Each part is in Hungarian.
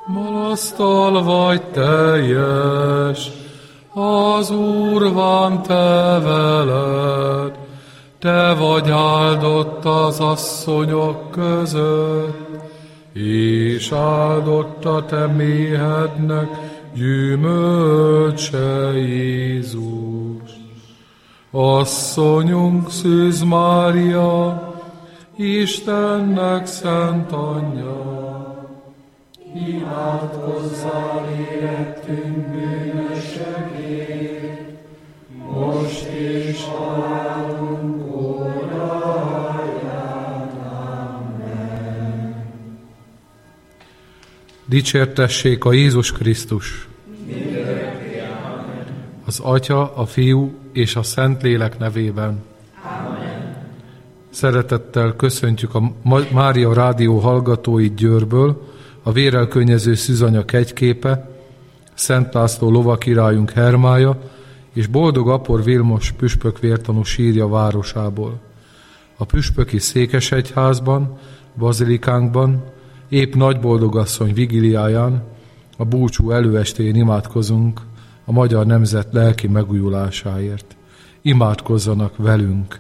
Malasztal vagy teljes, az Úr van te veled, te vagy áldott az asszonyok között, és áldott a te méhednek gyümölcse Jézus. Asszonyunk Szűz Mária, Istennek szent anyja, imádkozzál érettünk bűnösökért, most és halálunk óráján. Amen. Dicsértessék a Jézus Krisztus! Az Atya, a Fiú és a Szentlélek nevében. Amen. Szeretettel köszöntjük a Mária Rádió hallgatóit Győrből, a vérrel könnyező Szűzanya kegyképe, Szent László lovakirályunk Hermája és Boldog Apor Vilmos püspök vértanú sírja városából. A püspöki székesegyházban, bazilikánkban, épp Nagyboldogasszony vigiliáján, a búcsú előestén imádkozunk a magyar nemzet lelki megújulásáért. Imádkozzanak velünk!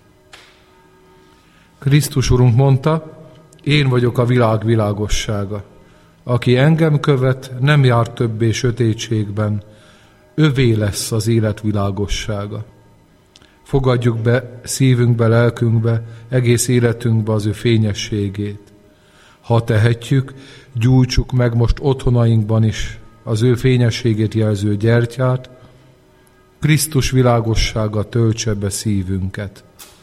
Krisztus Urunk mondta, én vagyok a világ világossága. Aki engem követ, nem jár többé sötétségben, övé lesz az élet világossága. Fogadjuk be szívünkbe, lelkünkbe, egész életünkbe az ő fényességét. Ha tehetjük, gyújtsuk meg most otthonainkban is az ő fényességét jelző gyertyát, Krisztus világossága töltse be szívünket.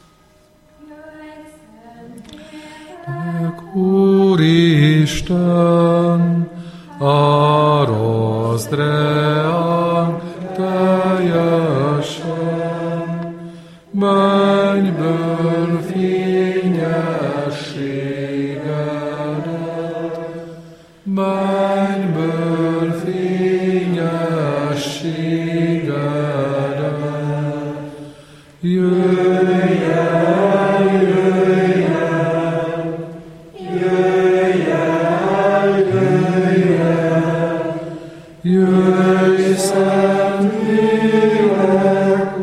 Úristen, áraszd reánk teljesen, mennyből fényességedet, mennyből fényességedet, jöjj el, jöjj el, jöjj el, jöjj el, jöjj Szent Lélek,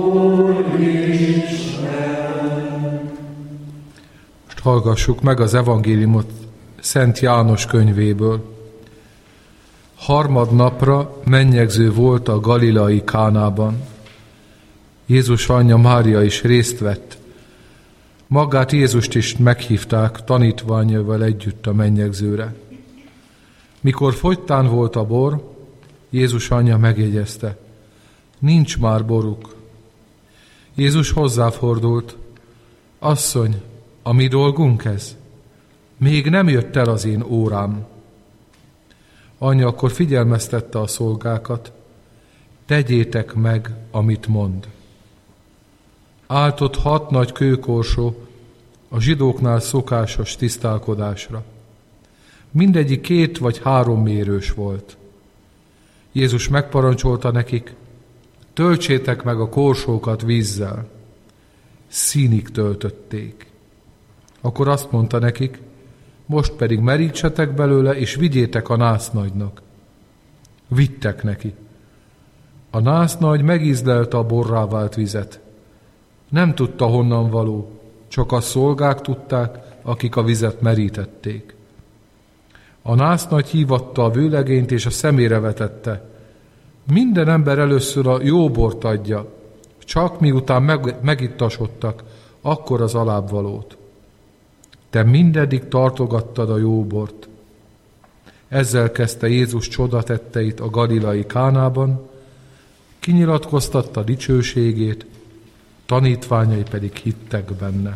Úristen. Most hallgassuk meg az evangéliumot Szent János könyvéből. Harmadnapra mennyegző volt a galileai Kánában. Jézus anyja Mária is részt vett. Magát Jézust is meghívták tanítványával együtt a mennyegzőre. Mikor fogytán volt a bor, Jézus anyja megjegyezte, nincs már boruk. Jézus hozzáfordult, asszony, a mi dolgunk ez? Még nem jött el az én órám. Anyja akkor figyelmeztette a szolgákat, tegyétek meg, amit mond. Állt ott 6 nagy kőkorsó a zsidóknál szokásos tisztálkodásra. Mindegyik 2 vagy 3 mérős volt. Jézus megparancsolta nekik, töltsétek meg a korsókat vízzel. Színig töltötték. Akkor azt mondta nekik, most pedig merítsetek belőle, és vigyétek a násznagynak. Vittek neki. A násznagy megízlelte a borrá vált vizet. Nem tudta, honnan való, csak a szolgák tudták, akik a vizet merítették. A násznagy hívatta a vőlegényt, és a szemére vetette. Minden ember először a jó bort adja, csak miután megittasodtak, akkor az alábbvalót. Te mindeddig tartogattad a jó bort. Ezzel kezdte Jézus csodatetteit a galilei Kánában, kinyilatkoztatta dicsőségét, tanítványai pedig hittek benne.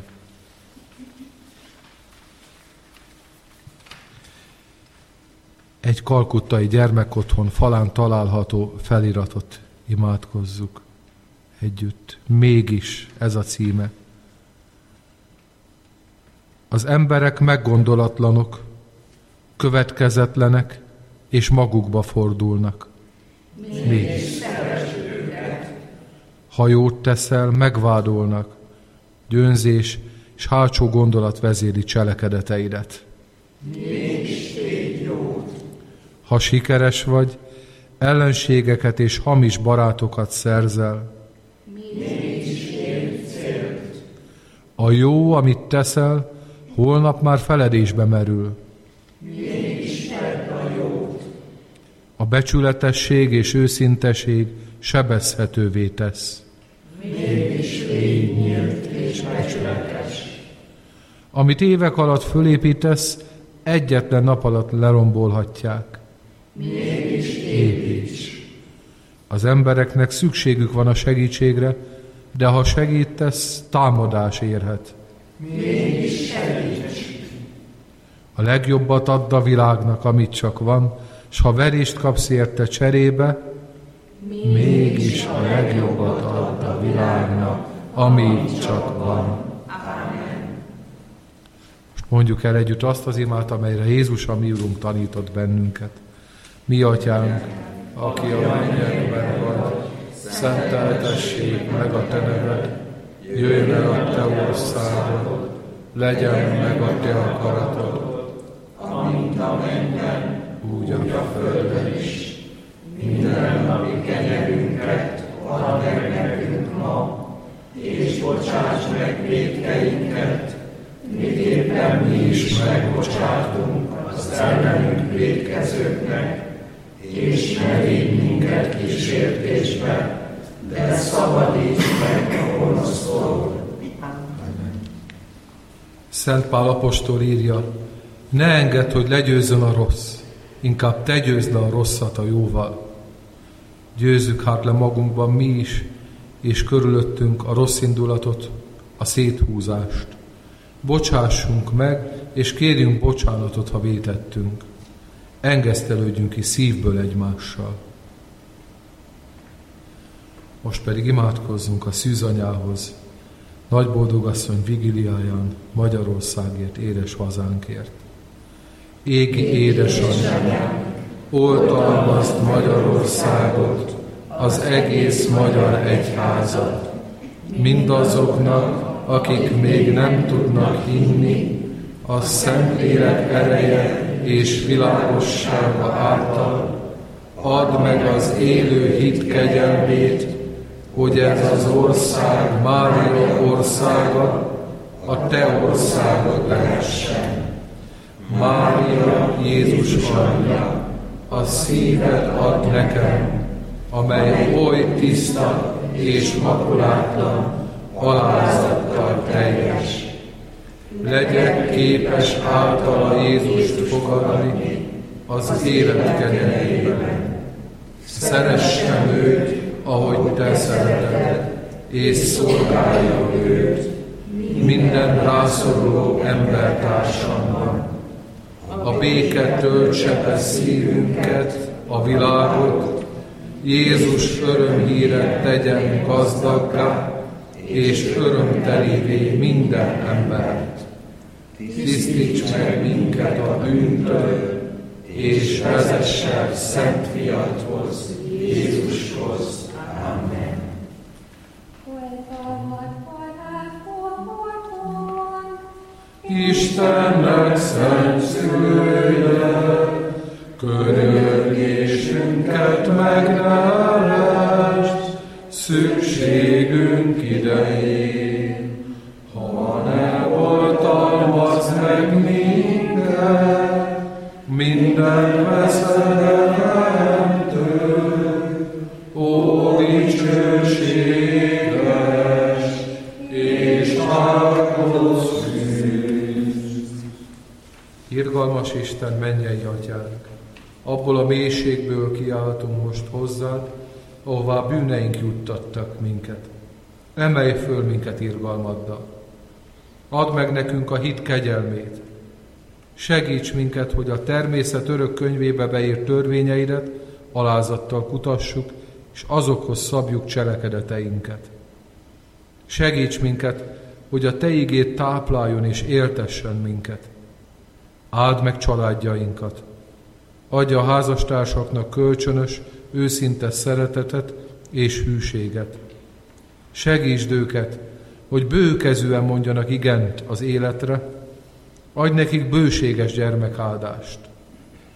Egy kalkuttai gyermekotthon falán található feliratot imádkozzuk együtt. Mégis ez a címe. Az emberek meggondolatlanok, következetlenek és magukba fordulnak. Mégis. Ha jót teszel, megvádolnak, győnzés és hátsó gondolat vezéli cselekedeteidet. Mégis tégy jót. Ha sikeres vagy, ellenségeket és hamis barátokat szerzel. Mégis ér célt. A jó, amit teszel, holnap már feledésbe merül. Mégis tedd a jót. A becsületesség és őszinteség sebezhetővé tesz. Mégis légy nyílt és becsületes. Amit évek alatt fölépítesz, egyetlen nap alatt lerombolhatják. Mégis építs. Az embereknek szükségük van a segítségre, de ha segítesz, támadás érhet. Mégis segíts. A legjobbat add a világnak, amit csak van, s ha verést kapsz érte cserébe, mégis a legjobbat add a világnak, amit csak van. Amen. Most mondjuk el együtt azt az imát, amelyre Jézus, a mi Urunk tanított bennünket. Mi Atyánk, aki a mennyekben vagy, szenteltessék meg a te neved, jöjjön el a te országod, legyen meg a te akaratod, Amint a mennyben, úgy a földön is. Mindennapi kenyerünket add meg nekünk ma, és bocsáss meg vétkeinket, miképpen mi is megbocsátunk az ellenünk vétkezőknek, és ne vigy minket kísértésbe, de szabadíts meg a gonosztól. Szent Pál apostol írja, ne engedd, hogy legyőzzön a rossz, inkább te győzd le a rosszat a jóval. Győzzük hát le magunkban mi is, és körülöttünk a rossz indulatot, a széthúzást. Bocsássunk meg, és kérjünk bocsánatot, ha vétettünk. Engesztelődjünk ki szívből egymással. Most pedig imádkozzunk a szűzanyához, Nagyboldogasszony vigiliáján, Magyarországért, édes hazánkért. Égi édesanyám, oltalmazd Magyarországot, az egész magyar egyházat, mindazoknak, akik még nem tudnak hinni, a Szentlélek ereje és világossága által, add meg az élő hit kegyelmét, hogy ez az ország Mária országa, a te országod lehessen. Mária, Jézus anyja, a szíved ad nekem, amely oly tiszta és makulátlan, alázattal teljes. Legyek képes általa Jézust fogadni az élet kenyerében. Szeressem őt, ahogy te szereted, és szolgáljam őt minden rászoruló embertársamban. A béke töltse be szívünket, a világot, Jézus örömhíret tegyen gazdaggá, és örömtelivé minden embert. Tisztíts meg minket a bűntől, és vezess el Szent Fiadhoz, Jézushoz. Amen. Istennek szent szülője, könyörgésünket megnevezd, szükségünk idején. Ha ne oltalmazz meg minket, minden veszedelemtől, ó dicsőséges és árkos Krisztus. Irgalmas Isten, mennyei Atyánk, abból a mélységből kiáltunk most hozzád, ahová bűneink juttattak minket. Emelj föl minket irgalmaddal. Add meg nekünk a hit kegyelmét. Segíts minket, hogy a természet örök könyvébe beírt törvényeidet alázattal kutassuk, és azokhoz szabjuk cselekedeteinket. Segíts minket, hogy a te igéd tápláljon és éltessen minket. Áld meg családjainkat. Adj a házastársaknak kölcsönös, őszinte szeretetet és hűséget. Segítsd őket, hogy bőkezűen mondjanak igent az életre, adj nekik bőséges gyermekáldást.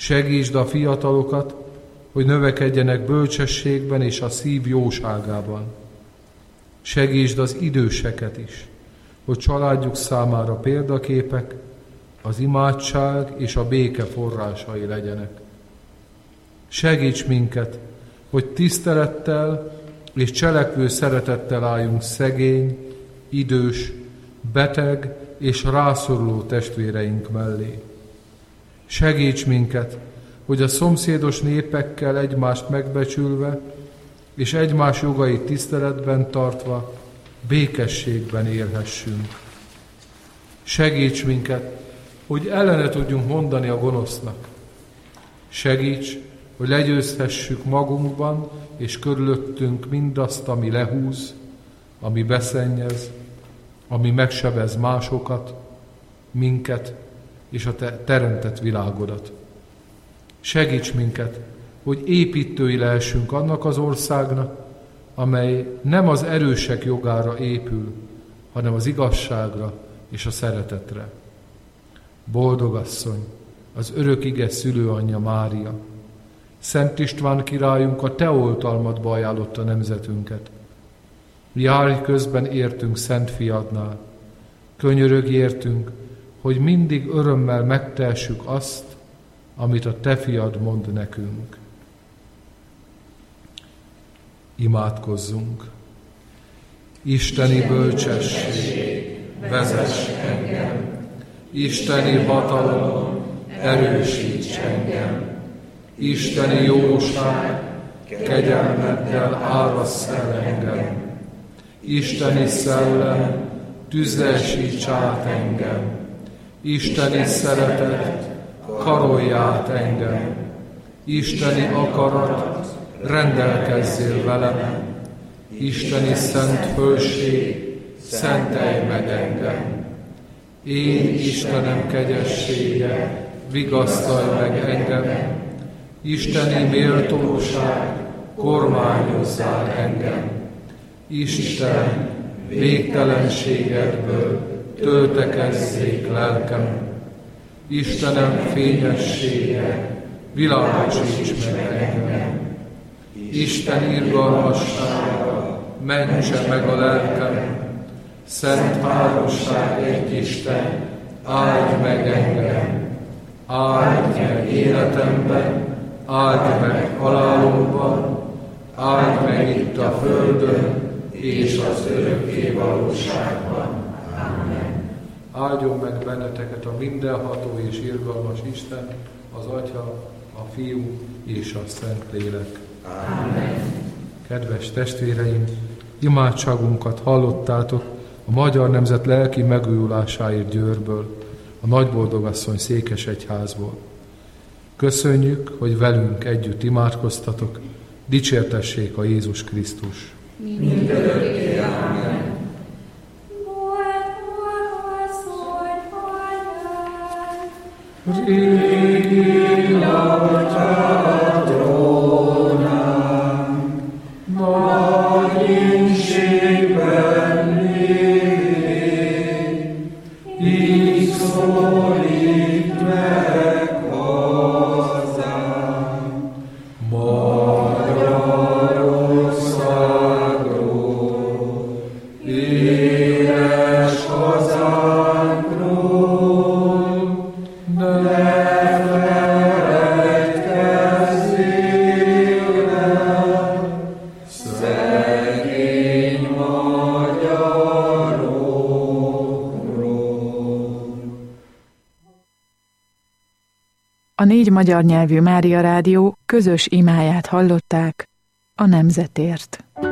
Segítsd a fiatalokat, hogy növekedjenek bölcsességben és a szív jóságában. Segítsd az időseket is, hogy családjuk számára példaképek, az imádság és a béke forrásai legyenek. Segíts minket, hogy tisztelettel és cselekvő szeretettel álljunk szegény, idős, beteg és rászoruló testvéreink mellé. Segíts minket, hogy a szomszédos népekkel egymást megbecsülve és egymás jogait tiszteletben tartva békességben élhessünk. Segíts minket, hogy ellene tudjunk mondani a gonosznak. Segíts, hogy legyőzhessük magunkban és körülöttünk mindazt, ami lehúz, ami beszennyez, ami megsebez másokat, minket és a te teremtett világodat. Segíts minket, hogy építői lehessünk annak az országnak, amely nem az erősek jogára épül, hanem az igazságra és a szeretetre. Boldog asszony, az örök ige szülőanyja Mária, Szent István királyunk a te oltalmadba ajánlotta nemzetünket. Járj közben értünk Szent Fiadnál, könyörögj értünk, hogy mindig örömmel megtehessük azt, amit a te fiad mond nekünk. Imádkozzunk! Isteni bölcsesség, vezess engem! Isteni hatalom, erősíts engem! Isteni jóság, kegyelmeddel árassz el engem! Isteni szellem, tüzesíts át engem! Isteni szeretet, karolj át engem! Isteni akarat, rendelkezzél velem! Isteni szent fölség, szentelj meg engem! Én Istenem kegyessége, vigasztalj meg engem! Isteni méltóság, kormányozzál engem! Isten, végtelenségedből töltekezzék lelkem! Istenem fényessége, világosíts meg engem! Isten irgalmassága, mentse meg a lelkem! Szent háromság egy Isten, áldj meg engem! Áldj meg életemben, áldj meg halálomban, áldj meg itt a földön és az örökké valóságban. Amen. Áldjon meg benneteket a mindenható és irgalmas Isten, az Atya, a Fiú és a Szentlélek. Amen. Kedves testvéreim, imádságunkat hallottátok a magyar nemzet lelki megújulásáért Győrből, a Nagyboldogasszony székesegyházból. Köszönjük, hogy velünk együtt imádkoztatok, dicsértessék a Jézus Krisztus. Mindörökké. Amen. Régi Atyád trónán, nagy ínségben lévén, így szólít meg hozzánk, Magyarországról, éles hazánkról, ne feledkezzél el, szegény magyarokról. A 4 magyar nyelvű Mária Rádió közös imáját hallották a nemzetért.